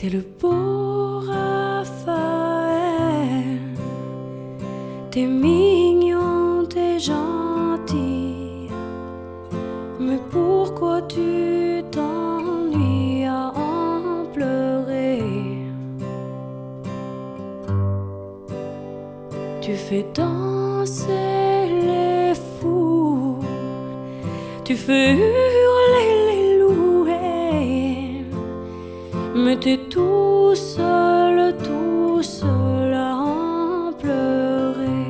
T'es le beau Raphaël, t'es mignon, t'es gentil, mais pourquoi tu t'ennuies à en pleurer? Tu fais danser les fous, tu fais hurler les loups, mais t'es tout seul à en pleurer.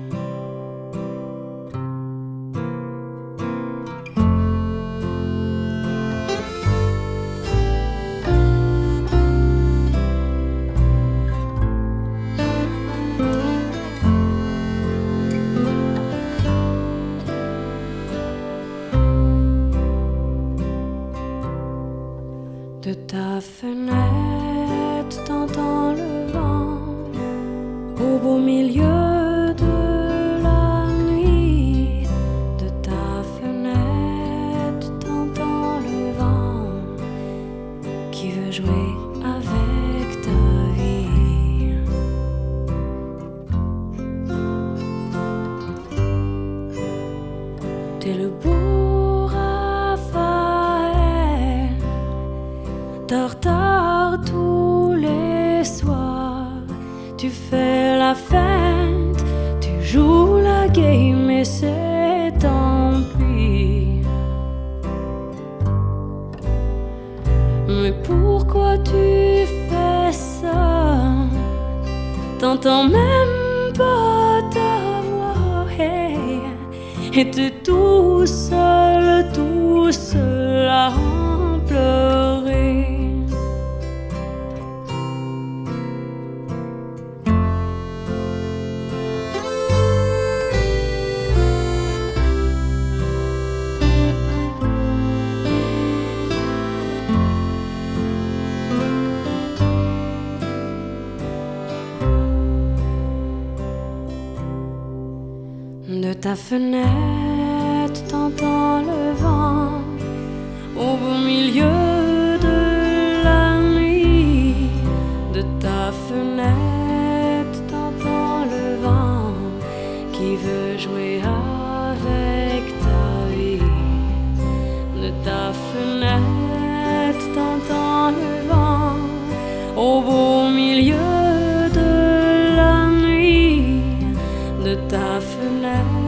De ta fenêtre, t'entends le vent au beau milieu de la nuit. De ta fenêtre, t'entends le vent qui veut jouer avec ta vie. T'es le beau Raphaël, tartare tous les soirs, tu fais la fête, tu joues la game et c'est tant pis. Mais pourquoi tu fais ça? T'entends même pas ta voix, et t'es tout seul à en pleurer. De ta fenêtre, t'entends le vent au beau milieu de la nuit. De ta fenêtre, t'entends le vent qui veut jouer avec ta vie. De ta fenêtre, t'entends le vent au beau milieu de la nuit. De ta fenêtre,